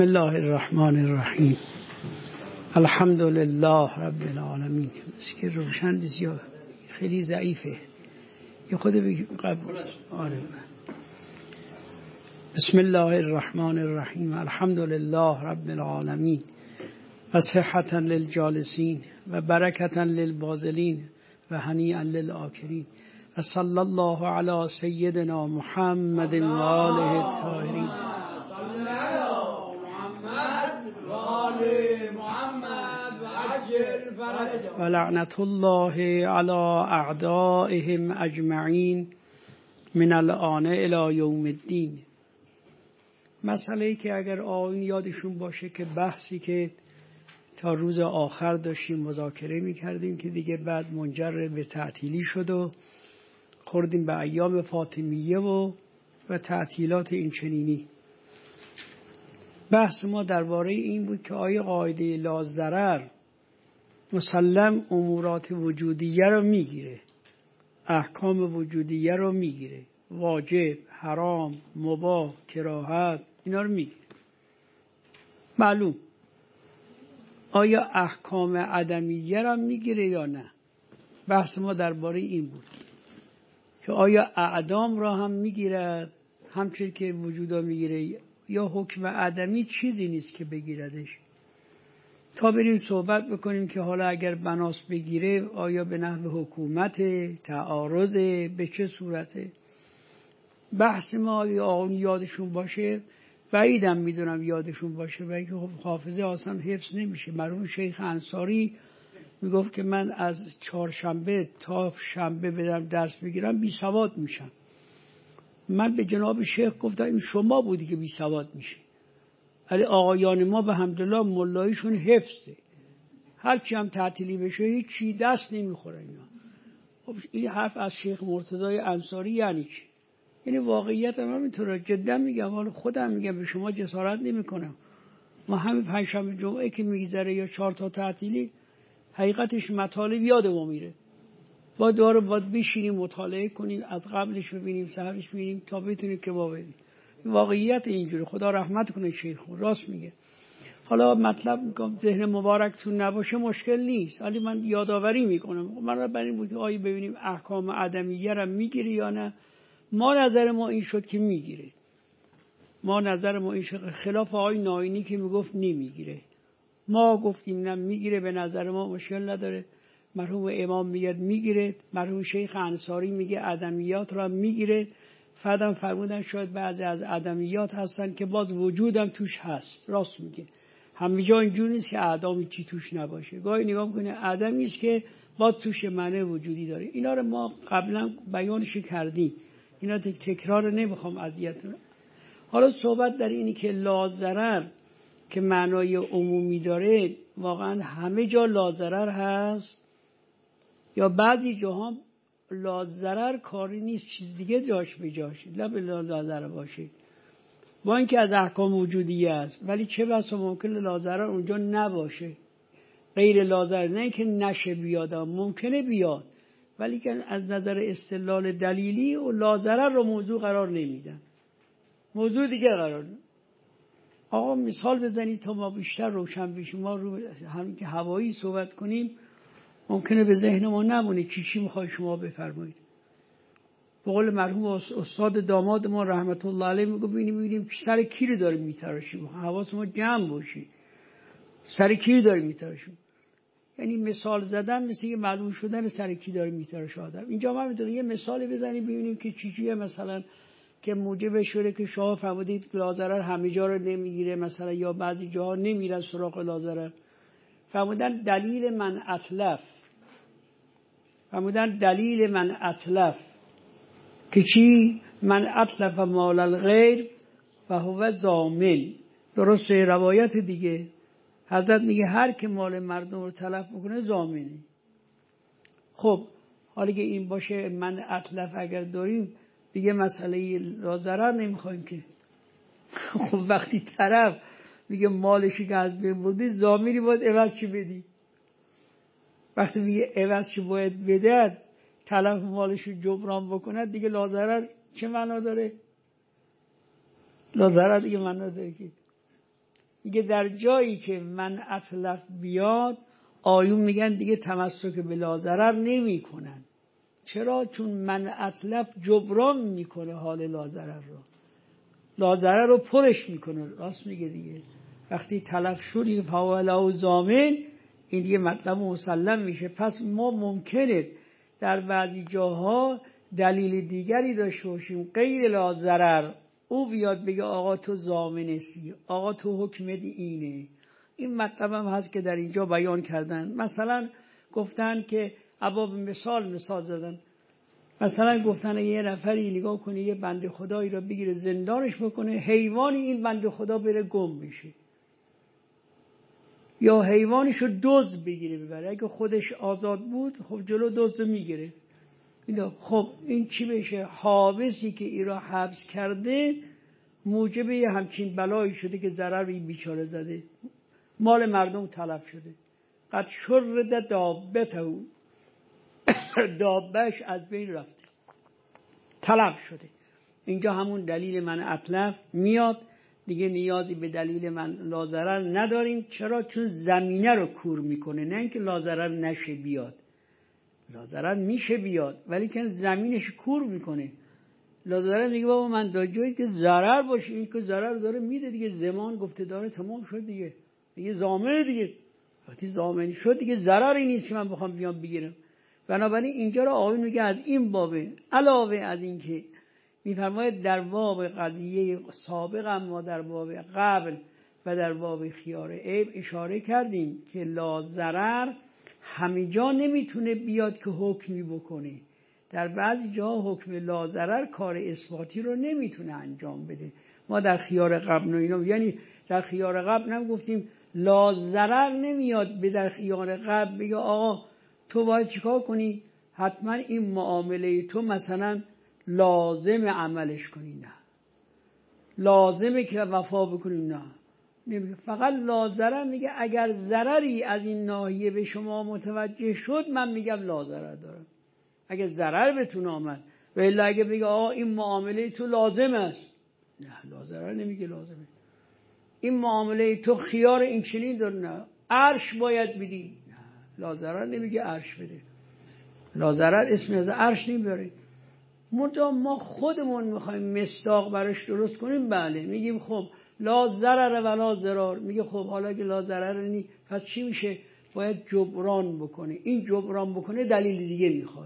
بسم الله الرحمن الرحیم. الحمد لله رب العالمین. مسکی روشن یا خیلی ضعیفه، یه خود بگیم قبول. آره. بسم الله الرحمن الرحیم. الحمد لله رب العالمین و صحة للجالسین و برکة للبازلین و هنیئا للآکلین و صلی الله علی سیدنا محمد و آله الطاهرین و لعنت الله علی اعدائهم اجمعین من الآن الی یوم الدین. مسئله ای که اگر آقایون یادشون باشه که بحثی که تا روز آخر داشتیم مذاکره میکردیم که دیگه بعد منجر به تعطیلی شد و خوردیم به ایام فاطمیه و تعطیلات این چنینی. بحث ما درباره این بود که آیا قاعده لا ضرر مسلم امورات وجودیه رو میگیره، احکام وجودیه رو میگیره، واجب، حرام، مباح، کراهت، اینا رو میگیره. معلوم. آیا احکام عدمیه رو میگیره یا نه؟ بحث ما درباره این بود که آیا اعدام را هم میگیره همچون که وجودا میگیره، یا حکم عدمی چیزی نیست که بگیردش. تا بریم صحبت بکنیم که حالا اگر بناس بگیره آیا به نحو حکومت، تعارض، به چه صورته. بحث ما آقایون یادشون باشه، بعیدم میدونم یادشون باشه و اینکه حافظه آسان حفظ نمیشه. مرحوم شیخ انصاری میگفت که من از چهارشنبه تا شنبه بدم درس بگیرم بی سواد میشم. من به جناب شیخ گفتم این شما بودی که بی سواد میشه، ولی آقایان ما به حمدالله ملایشون حفظه، هرچی هم تعطیلی بشه هیچی دست نمیخوره اینا. خب این حرف از شیخ مرتضی انصاری یعنی چی؟ یعنی واقعیت هم همینطوره. جدا میگم، حالا خودم میگم، به شما جسارت نمیکنم. ما همین پنجشنبه جمعه که میگذره یا 4 تا تعطیلی، حقیقتش مطالب یاد ما میره. باید بشینیم مطالعه کنیم، از قبلش ببینیم، سحرش ببینیم تا بتونیم که ما بدیم. واقعیت اینجوری. خدا رحمت کنه شیخ، راست میگه. حالا مطلب میگم ذهن مبارکتون نباشه مشکل نیست، ولی من یادآوری میکنم. من برای این بود آیه ببینیم احکام عدمیه را میگیره یا نه. ما نظر ما این شد که میگیره. ما نظر ما این شد، خلاف آقای ناینی که میگفت نمیگیره. ما گفتیم نه میگیره، به نظر ما مشکل نداره. مرحوم امام میگه میگیره، مرحوم شیخ انصاری میگه عدمیات را میگیره. فردم فرمودن شاید بعضی از عدمیات هستن که باز وجودم توش هست. راست میگه، همه جا اینجوری نیست که اعدامی چی توش نباشه. گاهی نگاه میکنه عدمی است که باز توش معنی وجودی داره. اینا رو ما قبلا بیانش کردیم، اینا تکرار نمیخوام اذیتتون. حالا صحبت در اینی که لا ضرر که معنای عمومی داره، واقعا همه جا لا ضرر هست یا بعضی جاها لا ضرر کاری نیست، چیز دیگه جاش به جاشه، نه لا ضرر باشه، با اینکه از احکام وجودیه است، ولی چه بسا ممکنه لا ضرر اونجا نباشه. غیر لا ضرر نه که نشه بیاد، ممکنه بیاد، ولی که از نظر استدلال دلیلی و لا ضرر رو موضوع قرار نمیدن، موضوع دیگه قرار نمیدن. آقا مثال بزنید تا ما بیشتر روشن بشیم. ما رو همین که هوایی صحبت کنیم ممکنه به ذهن ما نمونه چی میخوای شما بفرمایید. به قول مرحوم استاد داماد ما رحمت الله علیه میگه ببینیم سر کی رو داریم میتراشیم، حواس ما جمع باشه، سر کی رو داریم میتراشیم. یعنی مثال زدن مثل یه معلوم شدن سر کی داریم میتراشه آدم. اینجا ما میتونیم یه مثالی بزنیم ببینیم که چیه مثلا که موجب شده که شما فرمودید لا ضرر همه جا رو نمیگیره مثلا، یا بعضی جاها نمیرن سراغ لا ضرر. فرمودن دلیل من اتلف که چی؟ من اتلف مال الغیر و هو ضامن. درسته؟ روایت دیگه حضرت میگه هر که مال مردم رو تلف بکنه ضامنه. خب حالا که این باشه من اتلف اگر داریم دیگه مسئله لا ضرر نمیخوایم که. خب وقتی طرف میگه مالشی که از بین بردی، ضامنی باید عوض چی بدی. وقتی میگه عوض چی باید بده، تلف مالش رو جبران بکنه، دیگه لا ضرر چه معنا داره؟ لا ضرر دیگه معنا داره که میگه در جایی که من اطلف بیاد آیون میگن دیگه تمسک به لاضرر نمی کنن. چرا؟ چون من اطلف جبران میکنه حال لاضرر رو، لاضرر رو پرش میکنه. راست میگه دیگه، وقتی تلف شدی فاوله ضامن، این دیگه مطلب مسلم میشه. پس ما ممکنه در بعضی جاها دلیل دیگری داشته باشیم غیر لاضرر، او بیاد بگه آقا تو ضامنی، آقا تو حکمت اینه. این مطلب هم هست که در اینجا بیان کردن. مثلا گفتن که ابواب مثال زدن، مثلا گفتن یه نفری نگاه کنه یه بنده خدایی را بگیره زندانش بکنه، حیوانی این بنده خدا بره گم بشه، یا حیوانشو دزد بگیره ببره. اگه خودش آزاد بود خب جلو دزد میگیره. خب این چی بشه؟ حابسی که این را حبس کرده موجب یه همچین بلایی شده که ضرری بیچاره زده، مال مردم تلف شده. قد شرد دابته، دابش از بین رفته، تلف شده. اینجا همون دلیل من اطلف میاد دیگه، نیازی به دلیل من لاضرر نداریم. چرا؟ چون زمینه رو کور میکنه، نه اینکه لاضرر نشه بیاد. لاضرر میشه بیاد ولی که زمینش کور میکنه. لاضرر میگه بابا من دا جایی که ضرر باشه، این که ضرر داره میده دیگه، زمان گفته داره تمام شد دیگه، دیگه ضامن دیگه. وقتی ضامن شد دیگه ضرری نیست که من بخوام بیام بگیرم. بنابراین اینجا رو آیون میگه از این بابه، علاوه از این که میفرماید در باب قضیه سابق اما در باب قبل و در باب خیار عیب اشاره کردیم که لاضرر همه جا نمیتونه بیاد که حکمی بکنه. در بعضی جا حکم لاضرر کار اثباتی رو نمیتونه انجام بده. ما در خیار قبل اینا، یعنی در خیار قبل هم گفتیم لاضرر نمیاد به در خیار قبل بگه آقا تو باید چیکار کنی، حتما این معامله تو مثلا لازم عملش کنی، نه لازمه که وفا بکنی، نه. فقط لاضرر میگه اگر ضرری از این ناحیه به شما متوجه شد من میگم لاضرر دارم، اگه ضرر بهتون آمد. و الا اگه بگه آقا این معامله تو لازم است، نه لاضرر نمیگه لازمه. این معامله تو خیار این چنین داره، نه عرش باید بدی، نه لاضرر نمیگه عرش بده. لاضرر اسم از عرش نمیبره. منتها ما خودمون میخوایم مصداق براش درست کنیم، بله میگیم خب لا ضرر ولا ضرار. میگه خب حالا که لا ضرر نی پس چی میشه؟ باید جبران بکنه. این جبران بکنه دلیل دیگه میخواد،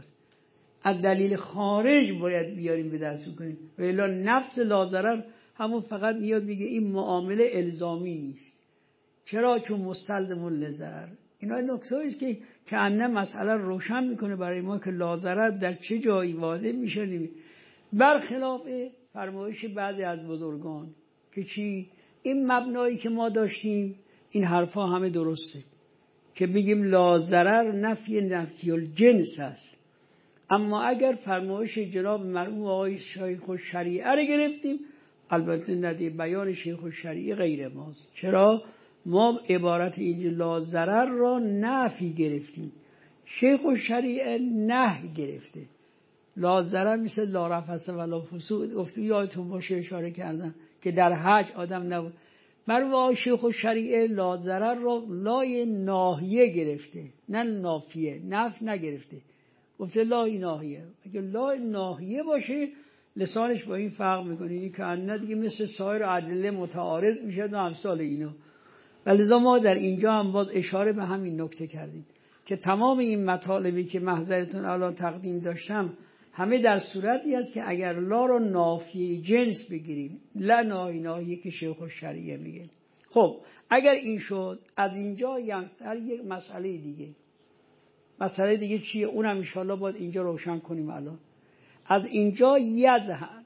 از دلیل خارج باید بیاریم به دست کنیم. و الا نفس لا ضرر همون فقط میاد میگه این معامله الزامی نیست. چرا؟ چون مستلزم للضرر. اینا نکته است که کأنه مسئله روشن میکنه برای ما که لاضرر در چه جایی واضح میشه، برخلاف فرمایش بعضی از بزرگان که چی؟ این مبنایی که ما داشتیم این حرفا همه درسته که بگیم لاضرر نفی الجنس است. اما اگر فرمایش جناب مرحوم آقای شیخ الشریعه رو گرفتیم، البته ندی بیان شیخ الشریعه غیر ماست. چرا؟ ما عبارت اینجا لاضرر را نفی گرفتیم، شیخ الشریعه نهی گرفته. لاضرر مثل لا رفث ولا فسوق گفته، یادتون باشه اشاره کردن که در حج آدم نبود. مرحوم شیخ الشریعه لاضرر را لای ناهیه گرفته، نه نافیه، نفی نگرفته، گفته لای ناهیه. اگه لای ناهیه باشه لسانش با این فرق میکنه، این که انه دیگه مثل سایر ادله متعارض میشه و امثال اینا. ولذا ما در اینجا هم باز اشاره به همین نکته کردیم که تمام این مطالبی که محضرتون الان تقدیم داشتم همه در صورتی است که اگر لا رو نافی جنس بگیریم، لا ناهی که شیخ الشریعه میگه. خب اگر این شد، از اینجا یعنی یک مسئله دیگه چیه؟ اونم انشاءالله باید اینجا روشن کنیم. الان از اینجا یظهر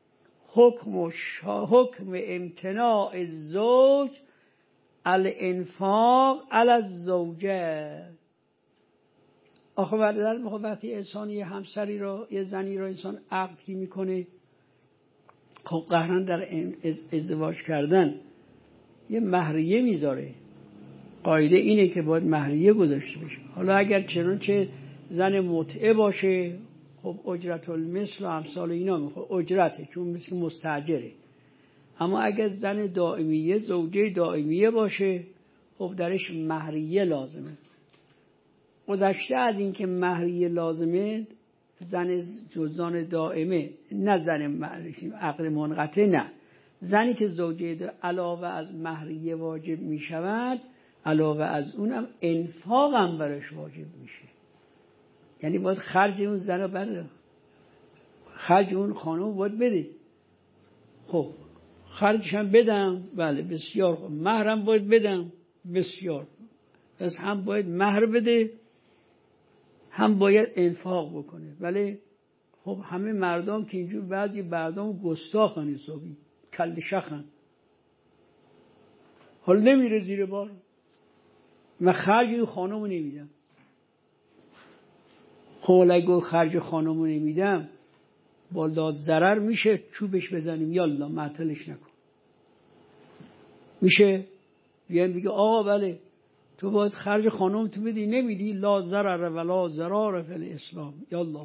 حکم امتناع الزوج الانفاق علی الزوجه. آخه وقتی انسان یه همسری رو، یه زنی رو انسان عقد میکنه، خب قهرن در ازدواج کردن یه مهریه میذاره. قاعده اینه که باید مهریه گذاشته بشه. حالا اگر چنانچه زن متعه باشه، خب اجرت المثل و امثال اینا میخواد، اجرته، چون مثل مستاجره. اما اگر زن دائمیه، زوجه دائمیه باشه، خب درش مهریه لازمه. گذشته از این که مهریه لازمه، زن جزان دائمه، نه زن عقد منقطع، نه زنی که زوجه علاوه از مهریه واجب می شود، علاوه از اونم انفاق هم برش واجب میشه. یعنی باید خرج اون زن رو بده، خرج اون خانم باید بده. خب خرجش هم بدم، بله بسیار خوب. مهرم باید بدم، بسیار. پس هم باید مهر بده، هم باید انفاق بکنه. ولی خب همه مردم که اینجور، بعضی مردم گستاخن حسابی، کل شخن، حال نمیره زیر بار. من خرج این خانمو نمیدم. خب اگه خرج خانمو نمیدم، با داد ضرر میشه چوبش بزنیم یالا معطلش نکن. میشه بیان بگه آقا بله تو باید خرج خانم تو بدی، نمیدی، لا ضرر ولا ضرار فی الاسلام، یالا.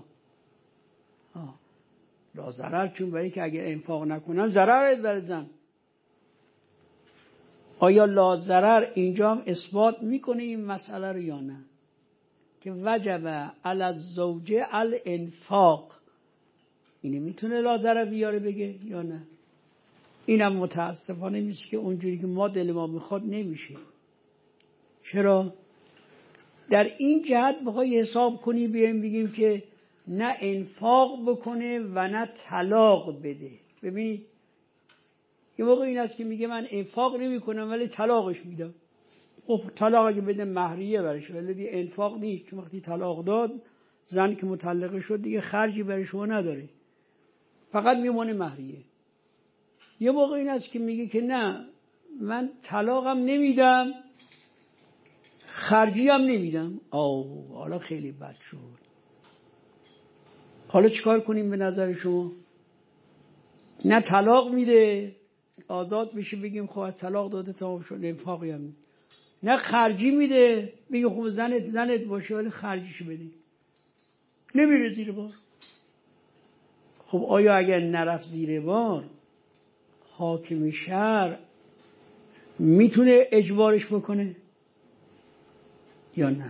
لا ضرر، چون برای که اگر انفاق نکنم ضررت بر زن. آیا لا ضرر اینجا هم اثبات میکنه این مسئله رو یا نه؟ که وجب علی الزوجه الانفاق، اینه میتونه لا ضرر بیاره بگه یا نه؟ اینم متاسفانه میشه که اونجوری که ما دل ما میخواد نمیشه. چرا؟ در این جهت بخوای حساب کنی بیایم بگیم که نه انفاق بکنه و نه طلاق بده. ببینید یه موقع این است که میگه من انفاق نمی کنم ولی طلاقش میدم. خب طلاق اگه بده مهریه برش، ولی دیگه انفاق نیست، چون وقتی طلاق داد زن که مطلقه شد دیگه خرجی برای شما نداره، فقط میمونه مهریه. یه موقع این است که میگه که نه من طلاقم نمیدم خرجی هم نمیدم. حالا خیلی بد شد. حالا چیکار کنیم به نظر شما؟ نه طلاق میده آزاد بشه بگیم خب از طلاق داده تمام شد، انفاقی هم، نه خرجی میده بگیم خب زنت باشه ولی خرجیش بده، نمیره زیر بار. خب آیا اگر نرفت زیر بار حاکم شهر میتونه اجبارش بکنه یا نه؟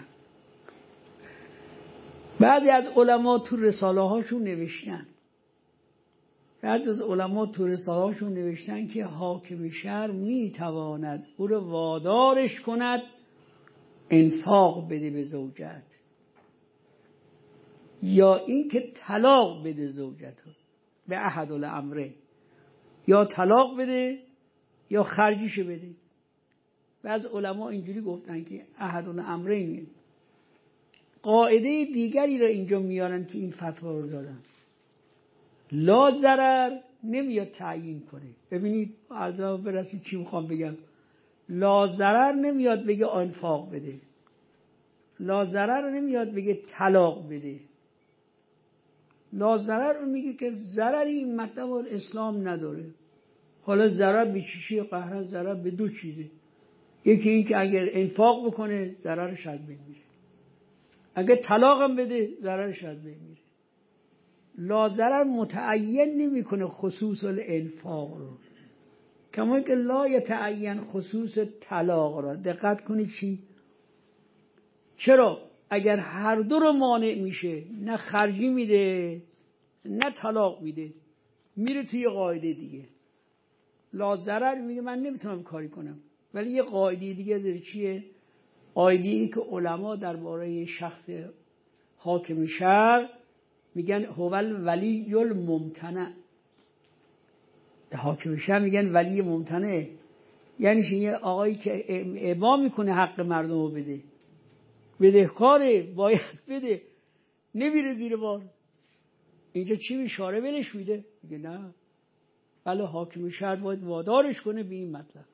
بعضی از علما تو رساله هاشون نوشتن که حاکم شهر میتواند او رو وادارش کند انفاق بده به زوجت، یا این که طلاق بده زوجت به احد الامره، یا طلاق بده یا خرجیش بده. بعض علما اینجوری گفتن که احد الامرین. قاعده دیگری را اینجا میارن که این فتوا رو دادن، لا ضرر نمیاد تعیین کنه. ببینید عرضا برسید چی میخوام بگم. لا ضرر نمیاد بگه انفاق بده، لا ضرر نمیاد بگه طلاق بده. لا ضرر رو میگه که ضرری این مطلب اسلام نداره. حالا ضرر به چیشی قهرن؟ ضرر به دو چیزه. یکی این که اگر انفاق بکنه ضررش از بین میره، اگر طلاق هم بده ضررش از بین میره. لا ضرر متعین نمیکنه خصوص الانفاق رو، کما که لا یتعین خصوص طلاق را. دقت کنید چی؟ چرا؟ اگر هر دو رو مانع میشه، نه خرجی میده نه طلاق میده، میره توی قاعده دیگه. لا ضرر میگه من نمیتونم کاری کنم، ولی یه قاعده دیگه داره. چیه؟ قاعده‌ای که علما درباره شخص حاکم شهر میگن هو ولی الممتنع. حاکم شهر میگن ولی ممتنع، یعنی یه آقایی که ابا میکنه حق مردم رو بده، بدهکاره، باید بده، نمیره زیر بار. اینجا چی اشاره ولش میده؟ میگه نه، ولی حاکم شهر باید وادارش کنه به این مطلب.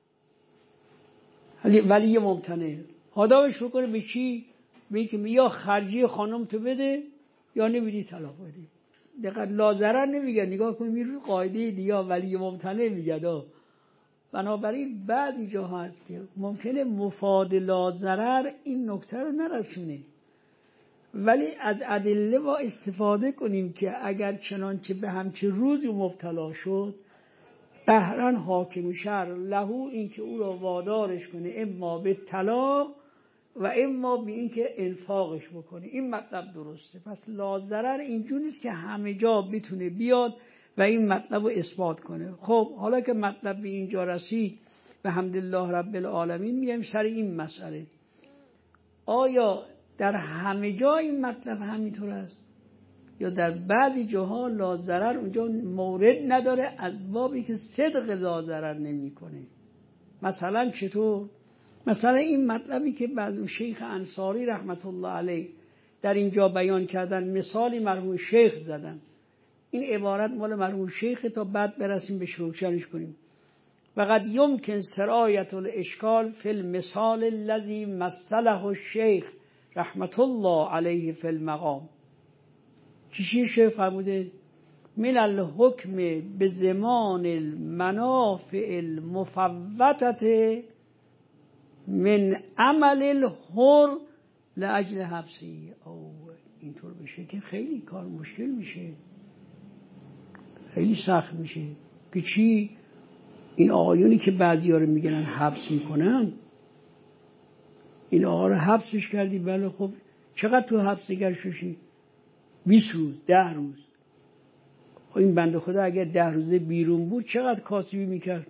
ولی ممتنع وادارش بکنه به چی؟ به این که یا خرجی خانم تو بده یا نمیدی طلاق بده. دقیقا لا ضرر نمیگه، نگاه کنید میره قاعده دیگه ولی ممتنع میگه. بنابراین بعضی جا هست که ممکنه مفاد لا ضرر این نکته رو نرسونه، ولی از ادله ما استفاده کنیم که اگر چنانچه به همچه روزی مبتلا شد قهرن حاکم شهر لهو، این که او را وادارش کنه اما به طلاق و اما به این که انفاقش بکنه. این مطلب درسته. پس لاضرر اینجوری نیست که همه جا بتونه بیاد و این مطلب رو اثبات کنه. خب حالا که مطلب به اینجا رسید و حمدالله رب العالمین، میایم سر این مسئله. آیا در همه جا این مطلب همینطور است یا در بعضی جاها لاضرر اونجا مورد نداره از بابی که صدق لاضرر نمی کنه؟ مثلا چطور؟ مثلا این مطلبی که بعض شیخ انصاری رحمت الله علیه در اینجا بیان کردن، مثالی مرحوم شیخ زدن. این عبارت مال مرحوم شیخ تا بعد برسیم به روشنش کنیم. وقد یمکن سرایت الاشکال فی المثال الذی مثله الشیخ رحمت الله علیه فی المقام. چی شیخ فرموده؟ من الحکم به زمان المنافع المفوتة من عمل الحر لاجل حبسی. او اینطور بشه که خیلی کار مشکل میشه، خیلی سخت میشه. که چی؟ این آقایونی که بعضی ها رو میگنن حبس میکنن، این آقا رو حبسش کردی، بله خب چقدر تو حبس گرشوشی؟ 20 روز 10 روز. این بنده خدا اگر 10 روزه بیرون بود چقدر کاسبی میکرد؟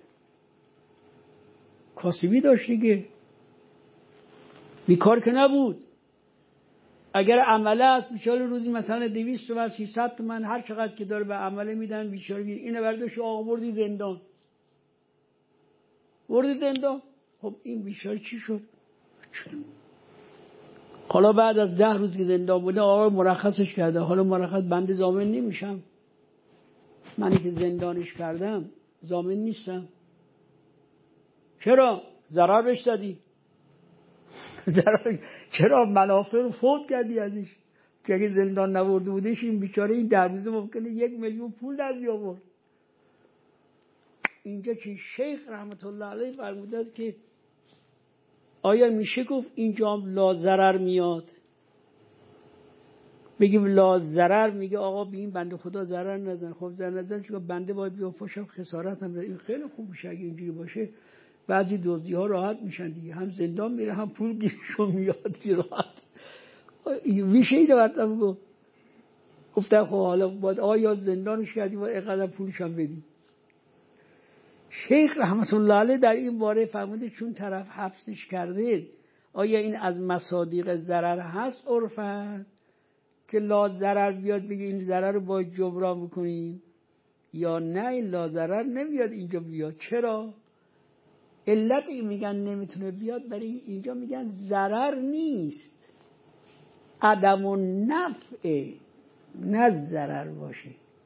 کاسبی داشت دیگه، بیکار که نبود. اگر عمله است بیچاره روزی مثلا 200 تومن 300 تومن هر چقدر که داره به عمله میدن، بیچاره اینو برداشت آقا بردی زندان. بردی زندان. خب این بیچاره چی شد؟ حالا بعد از 10 روز که زندان بوده آقا مرخصش کرده، حالا مرخص بنده ضامن نمیشم؟ منی که زندانش کردم ضامن نیستم؟ چرا؟ ضرر بهش زدی. چرا؟ منافع رو فوت کردی ازش. که اگه زندان نورده بودش این بیچاره این 10 روزه ممکنه 1 میلیون پول در بیاورد. اینجا که شیخ رحمت الله علیه فرموده است که آیا میشه گفت اینجا هم لا ضرر میاد؟ بگیم لا ضرر، میگه آقا به این بنده خدا ضرر نزن. خب ضرر نزن چون بنده باید بیافاشم خسارت هم. این خیلی خوب میشه اگه اینجوری باشه، بعضی دزدی ها راحت میشن دیگه، هم زندان میره هم پول گیرشون میاد راحت. میشه اینو مطلب گفتن خب حالا باید آیا زندانش کردی باید اینقدر پولش هم بدی. شیخ رحمت الله علیه در این باره فرموده چون طرف حبسش کرده آیا این از مصادیق ضرر هست عرفاً که لا ضرر بیاد بگه این ضرر رو باید جبران بکنیم، یا نه این لا ضرر نمیاد اینجا بیاد؟ چرا؟ علتی میگن نمیتونه بیاد برای اینجا میگن ضرر نیست، عدم النفع، نه ضرر باشه.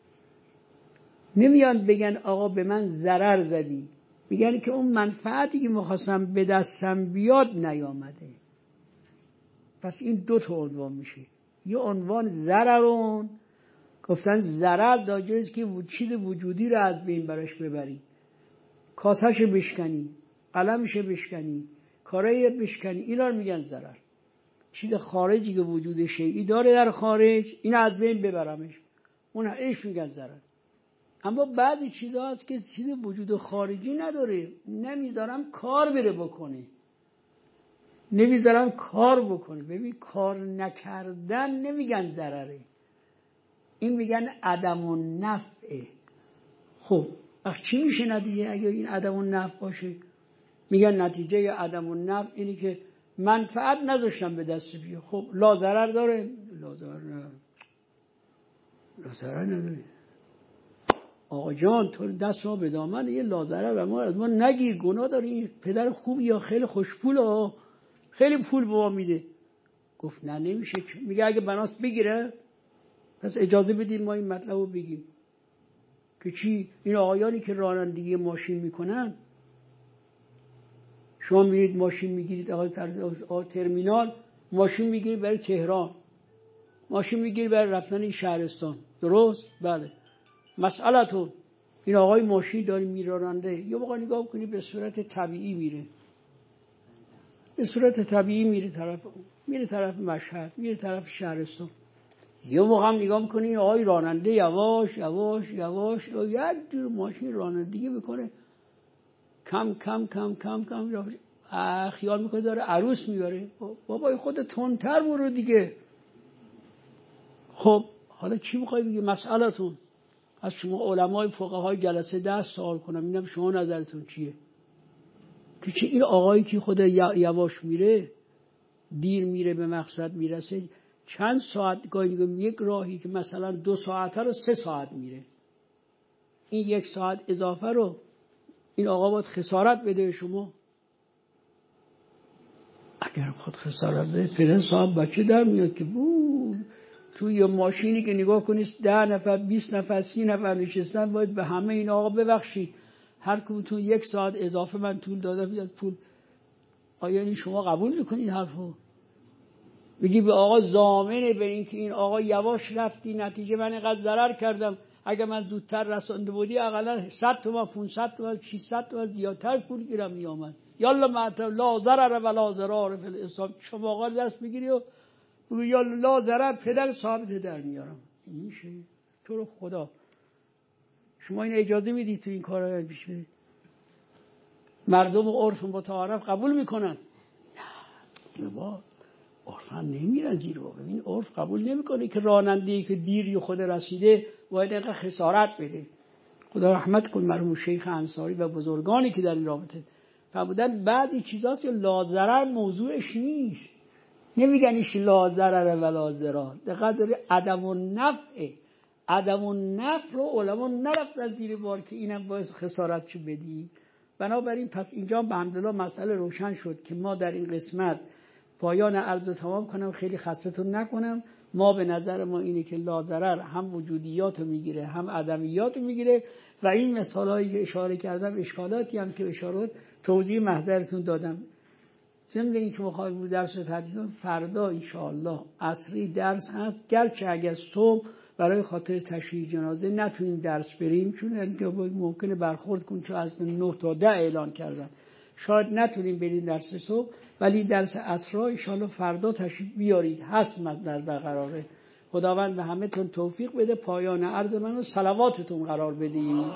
نمیان بگن آقا به من ضرر زدی، میگن که اون منفعتی که میخواستم به دستم بیاد نیامده. پس این 2 تا عنوان میشه. یه عنوان ضررون، گفتن ضرر داجاست که چیز وجودی رو از بین براش ببری، کاسهش بشکنی، قلمش بشکنی، کارایی بشکنی، اینا رو میگن ضرر. چیز خارجی که وجود شیعی داره در خارج، این از بین ببرمش، اون ایش میگن ضرر. اما بعضی چیزها هست که چیز وجود خارجی نداره، نمیذارم کار بره بکنه، نمیذارم کار بکنه. ببین کار نکردن نمیگن ضرره، این میگن عدم النفع. خب وقت چی میشه نتیجه اگه این عدم النفع باشه؟ میگن نتیجه عدم النفع اینی که منفعت نذاشتم به دست بیاد. خب لا ضرر داره؟ لا ضرر نه، لا ضرر نداره. آقا جان تو دست ما به دامن یه لا ضرر و ما از ما نگیر، گناه داری، این پدر خوبی یا خیلی خوشپول ها، خیلی پول به ما میده. گفت نه نمیشه. میگه اگه بناست بگیره پس اجازه بدید ما این مطلب رو بگیم. که چی؟ این آقایانی که رانندگی ماشین میکنن، شما میرید ماشین میگیرید آقا ترمینال ماشین میگیرید برای تهران، ماشین میگیرید برای رفتن شهرستان، درست؟ بله. مسئلتون این آقای ماشین داری میراننده، یه موقع نگاه کنید به صورت طبیعی میره، به صورت طبیعی میره طرف مشهد، میره طرف شهرستان، یه موقع هم نگاه میکنی آقای راننده یواش یواش یواش یک جور ماشین رانندگی میکنه، کم کم کم کم کم خیال میکنه داره عروس میبره. بابای خود تندتر برو دیگه. خب حالا چی میخوای بگی؟ مسئلتون از شما علمای فقهای جلسه دست سوال کنم اینم شما نظرتون چیه؟ که چه این آقایی که خود یواش میره دیر میره به مقصد میرسه، چند ساعت گاهی یک راهی که مثلا 2 ساعته رو 3 ساعت میره، این 1 ساعت اضافه رو این آقا باید خسارت بده شما. اگر خود خسارت بده پدر صاحب بچه در میاد که توی یه ماشینی که نگاه کنید 10 نفر 20 نفر 30 نفر نشستن، باید به همه این آقا ببخشید هر کدومتون 1 ساعت اضافه من طول دادم بیاد پول. آیا این شما قبول میکنید حرفو؟ بگی به آقا ضامنه به این که این آقا یواش رفتی نتیجه من اینقدر ضرر کردم، اگه من زودتر رسانده بودی اقلا 100 تومن 500 تومن 600 تومن زیادتر پول گیرم میامد. یالا معتب لا ضرر ولا ضرار فی الاسلام. شما آقا دست بگیری و بگی یالا لا ضرر پدر صاحبت در میارم. این میشه؟ تو رو خدا شما این اجازه میدید تو این کارا پیش بری؟ مردم عرف متعارف قبول میکنن؟ نه بابا عرفا نمیرن زیر بابا. این عرف قبول نمیکنه که راننده‌ای که دیر خود رسیده باید اینقدر خسارت بده. خدا رحمت کن مرحوم شیخ انصاری و بزرگانی که در این رابطه فرمودن بعضی چیزاست که لا ضرر موضوعش نیست، نمیگن ایش لا ضرر ولا ضرار. دقت داری عدم النفع، عدم النفع رو علما نرفتن زیر بار که اینم باعث خسارت چه بدی. بنابراین پس اینجا به الحمدلله مسئله روشن شد که ما در این قسمت پایان عرض تمام کنم، خیلی خستتون نکنم. ما به نظر ما اینه که لا ضرر هم وجودیات میگیره هم عدمیات میگیره و این مثالایی که اشاره کردم اشکالاتی هم که اشارات توضیح محضرتون دادم. ضمن این که مخاطب درس رو ترتیب فردا ان شاء الله عصری درس هست، گرچه اگر صبح برای خاطر تشییع جنازه نتونیم درس بریم چون ممکنه برخورد کنیم چون از 9 تا 10 اعلان کردن شاید نتونیم بریم درس صبح، ولی درس عصر ان شاء الله فردا تشریف بیارید، هست مطلب برقراره. خداوند به همه تون توفیق بده. پایان عرض منو صلواتتون قرار بدید.